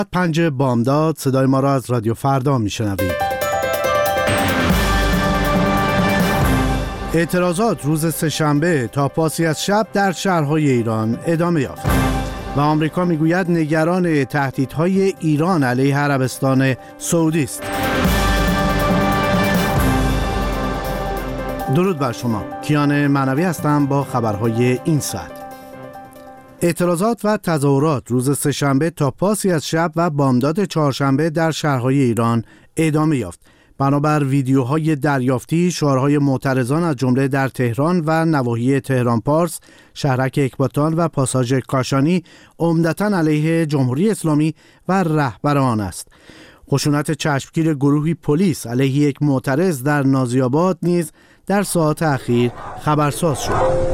5 بامداد صدای ما را از رادیو فردا میشنوید. اعتراضات روز سه‌شنبه تا پاسی از شب در شهرهای ایران ادامه یافت و آمریکا میگوید نگران تهدیدهای ایران علیه عربستان سعودی است. درود بر شما، کیان معنوی هستم با خبرهای این ساعت. اعتراضات و تظاهرات روز سه‌شنبه تا پاسی از شب و بامداد چهارشنبه در شهرهای ایران ادامه یافت. بنابر ویدیوهای دریافتی، شعارهای معترضان از جمله در تهران و نواحی تهران پارس، شهرک اکباتان و پاساژ کاشانی عمدتاً علیه جمهوری اسلامی و رهبر آن است. خشونت چشمگیر گروهی پلیس علیه یک معترض در نازی‌آباد نیز در ساعات اخیر خبرساز شد.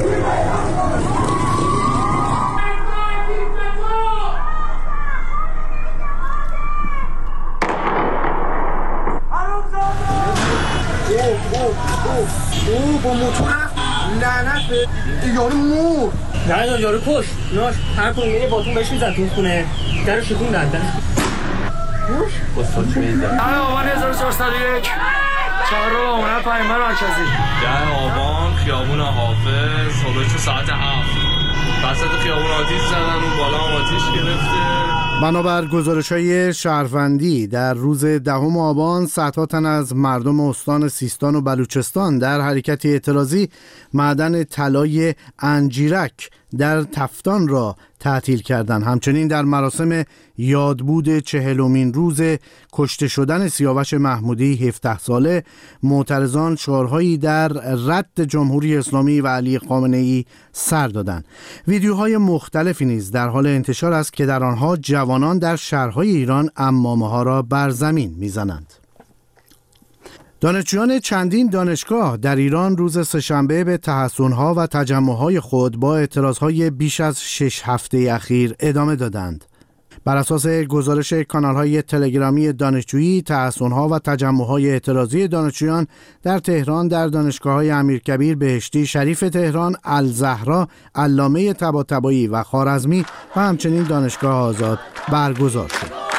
با موتور لعنت به یارو مور نه یارو کش ناش هر کنون یه باتون بهش میزد تو خونه در شکون دندن کش بسات چه میزد آبان 1401 چهارم آمونه پایمه مرکزی 10 آبان خیابون حافظ صبح ساعت 7 وسط خیابون آتیش زدن و بالا آتیش گرفته. بنابر گزارش‌های شهروندی در روز 10 آبان صدها تن از مردم استان سیستان و بلوچستان در حرکت اعتراضی معدن طلای انجیرک در تفتان را تعطیل کردند. همچنین در مراسم یادبود 40مین روز کشته شدن سیاوش محمودی 17 ساله معترضان شعارهایی در رد جمهوری اسلامی و علی خامنه‌ای سر دادند. ویدیوهای مختلفی نیز در حال انتشار است که در آنها جوانان در شهرهای ایران عمامه‌ها را بر زمین می‌زنند. دانشجویان چندین دانشگاه در ایران روز سه‌شنبه به تحصن‌ها و تجمع‌های خود با اعتراضهای بیش از 6 هفته اخیر ادامه دادند. بر اساس گزارش کانال‌های تلگرامی دانشجویی، تحصن‌ها و تجمع‌های اعتراضی دانشجویان در تهران در دانشگاه‌های امیرکبیر، بهشتی، شریف تهران، الزهرا، علامه طباطبایی و خوارزمی و همچنین دانشگاه آزاد برگزار شد.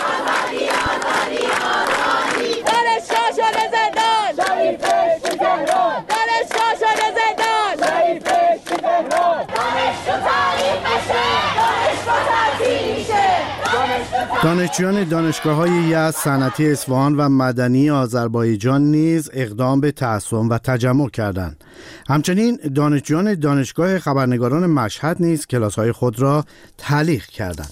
دانشجویان دانشگاه‌های یزد، صنعتی اصفهان و مدنی آذربایجان نیز اقدام به تعصب و تجمع کردند. همچنین دانشجویان دانشگاه خبرنگاران مشهد نیز کلاس‌های خود را تعلیق کردند.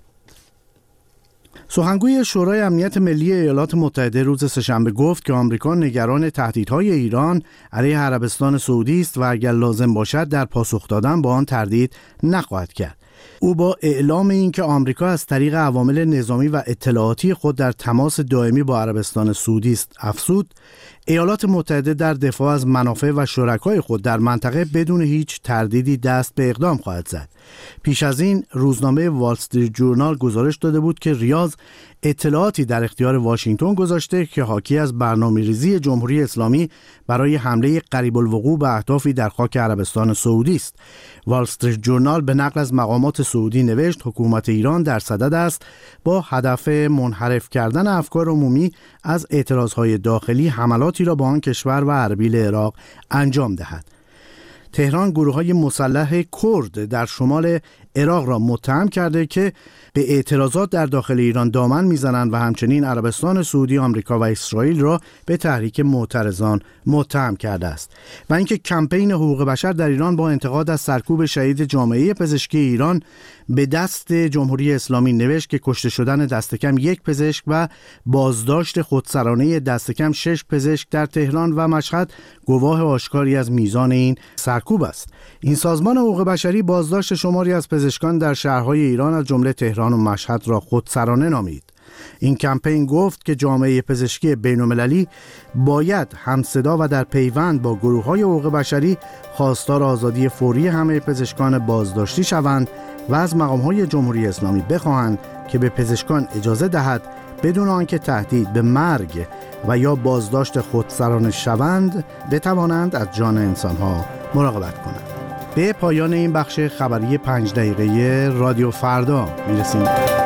سخنگوی شورای امنیت ملی ایالات متحده روز سه‌شنبه گفت که آمریکا نگران تهدیدهای ایران علیه عربستان سعودی است و اگر لازم باشد در پاسخ دادن با آن تردید نخواهد کرد. او با اعلام اینکه آمریکا از طریق عوامل نظامی و اطلاعاتی خود در تماس دائمی با عربستان سعودی است افزود ایالات متحده در دفاع از منافع و شرکای خود در منطقه بدون هیچ تردیدی دست به اقدام خواهد زد. پیش از این روزنامه وال استریت جورنال گزارش داده بود که ریاض اطلاعاتی در اختیار واشنگتن گذاشته که حاکی از برنامه‌ریزی جمهوری اسلامی برای حمله قریب الوقوع به اهدافی در خاک عربستان سعودی است. وال استریت جورنال به نقل از مقامات سعودی نوشت حکومت ایران در صدد است با هدف منحرف کردن افکار عمومی از اعتراضهای داخلی حملاتی را به آن کشور و اربیل عراق انجام دهد. تهران گروه‌های مسلح کرد در شمال عراق را متهم کرده که به اعتراضات در داخل ایران دامن میزنند و همچنین عربستان سعودی، آمریکا و اسرائیل را به تحریک معترضان متهم کرده است. و اینکه کمپین حقوق بشر در ایران با انتقاد از سرکوب شهید جامعه پزشکی ایران به دست جمهوری اسلامی نوشت که کشته شدن دست کم 1 پزشک و بازداشت خودسرانه دست کم 6 پزشک در تهران و مشهد گواه آشکاری از میزان این سرکوب است. این سازمان حقوق بشری بازداشت شماری از پزشکان در شهرهای ایران از جمله تهران و مشهد را خودسرانه نامید. این کمپین گفت که جامعه پزشکی بین‌المللی باید همصدا و در پیوند با گروه‌های حقوق بشری خواستار آزادی فوری همه پزشکان بازداشتی شوند و از مقام‌های جمهوری اسلامی بخواهند که به پزشکان اجازه دهد بدون آنکه تهدید به مرگ و یا بازداشت خودسرانه شوند بتوانند از جان انسان‌ها مراقبت کنند. به پایان این بخش خبری 5 دقیقه رادیو فردا میرسیم.